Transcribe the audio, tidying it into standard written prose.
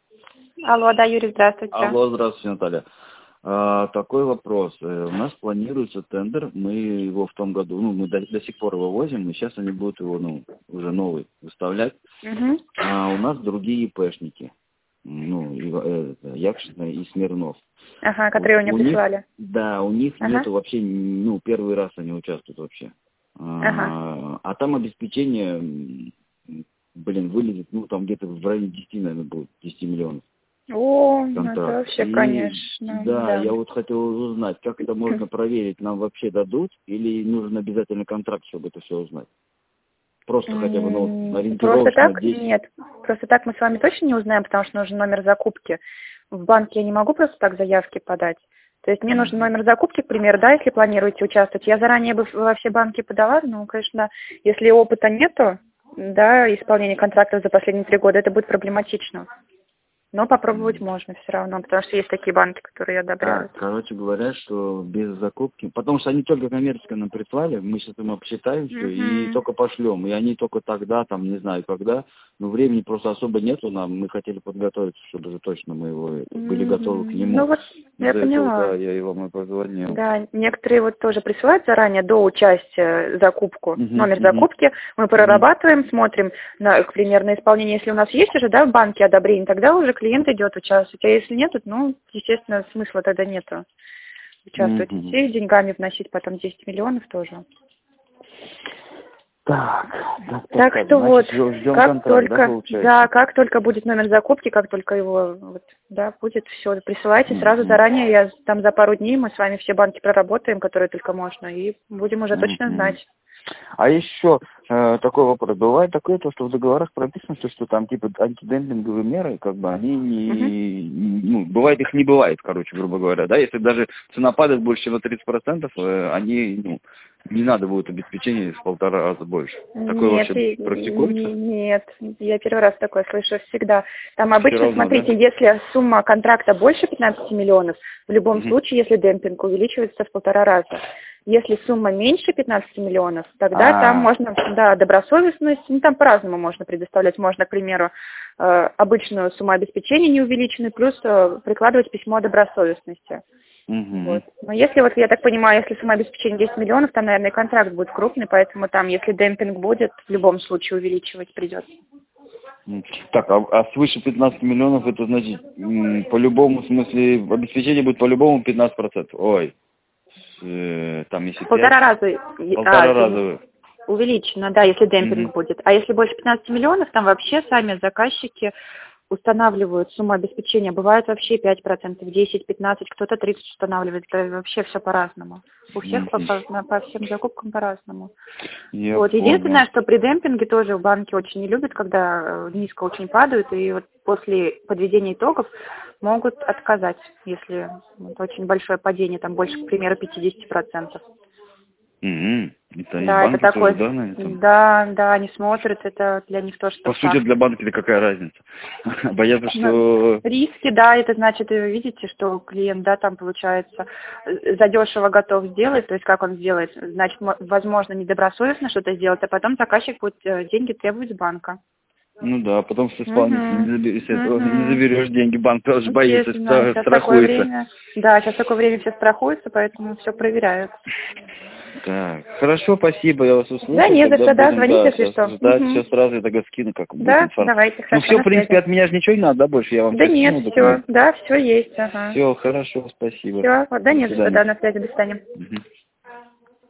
Алло, да, Юрий, здравствуйте. Алло, здравствуйте, Наталья. Такой вопрос. У нас планируется тендер, мы его в том году, мы до сих пор его возим, и сейчас они будут его, уже новый выставлять. А у нас другие ИПшники, Якшина и Смирнов. Ага, которые у присылали. Да, у них нету вообще, первый раз они участвуют вообще. А там обеспечение, вылезет, там где-то в районе 10, наверное, будет, 10 миллионов. О, это вообще, конечно. Да, я вот хотел узнать, как это можно проверить, нам вообще дадут, или нужен обязательно контракт, чтобы это все узнать? Просто хотя бы, ориентировочно. Просто так? Нет. Просто так мы с вами точно не узнаем, потому что нужен номер закупки. В банке я не могу просто так заявки подать. То есть мне нужен номер закупки, к примеру, да, если планируете участвовать. Я заранее бы во все банки подала, конечно, если опыта нету, да, исполнения контрактов за последние 3 года, это будет проблематично. Но попробовать можно все равно, потому что есть такие банки, которые одобряют. Короче говоря, что без закупки, потому что они только коммерчески нам прислали, мы сейчас им обсчитаем все и только пошлем. И они только тогда, не знаю когда, но времени просто особо нету нам, мы хотели подготовиться, чтобы уже точно мы его были готовы к нему. Я поняла. Да, я его позвонил. Да, некоторые тоже присылают заранее до участия закупку, номер закупки, мы прорабатываем, смотрим, к примеру, на исполнение, если у нас есть уже, да, в банке одобрение, тогда уже клиент идет участвовать, а если нет, естественно, смысла тогда нету участвовать. И деньгами вносить потом 10 миллионов тоже. Так что значит, вот, ждем как контракт, только, как только будет номер закупки, как только его, будет все, присылайте сразу заранее, я там за пару дней мы с вами все банки проработаем, которые только можно, и будем уже точно знать. А еще такой вопрос. Бывает такое, что в договорах прописано, что там типа антидемпинговые меры, они не... бывает, их не бывает, грубо говоря, да? Если даже цена падает больше, чем на 30%, они, не надо будет обеспечение в 1,5 раза больше. Такое вообще практикуется? Нет, я первый раз такое слышу всегда. Там обычно, равно, смотрите, да? если сумма контракта больше 15 миллионов, в любом случае, если демпинг увеличивается в 1,5 раза. Если сумма меньше 15 миллионов, тогда там можно, добросовестность, там по-разному можно предоставлять. Можно, к примеру, обычную сумму обеспечения неувеличенную, плюс прикладывать письмо о добросовестности. Но если, я так понимаю, если сумма обеспечения 10 миллионов, там, наверное, и контракт будет крупный, поэтому там, если демпинг будет, в любом случае увеличивать придется. Так, а свыше 15 миллионов, это значит, по-любому, в смысле, обеспечение будет по-любому 15%? Ой. Там, если 1,5 раза. 1,5 раза. Увеличено, да, если демпинг будет. А если больше 15 миллионов, там вообще сами заказчики устанавливают сумму обеспечения. Бывает вообще 5%, 10, 15, кто-то 30 устанавливает. Это вообще все по-разному. У всех по всем закупкам по-разному. Единственное, что при демпинге тоже банки очень не любят, когда низко очень падают, и после подведения итогов могут отказать, если очень большое падение, там больше, к примеру, 50%. Это такое. Да, они смотрят, это для них тоже. По сути, для банка какая разница? Боятся, что... Риски, да, это значит, вы видите, что клиент, там получается, задешево готов сделать, то есть как он сделает, значит, возможно, недобросовестно что-то сделать, а потом заказчик будет деньги требовать с банка. Потом с исполнителем не заберешь деньги, банк тоже боится, страхуется. Сейчас такое время все страхуются, поэтому все проверяют. Так, хорошо, спасибо, я вас услышал. Да, не за что, звоните, если что. Сейчас сразу я тогда скину, как будет информация. Давайте, хорошо. Все, в принципе, от меня же ничего не надо, больше я вам... Да нет, все, все есть, Все, хорошо, спасибо. Все, не за что, на связи, до свидания.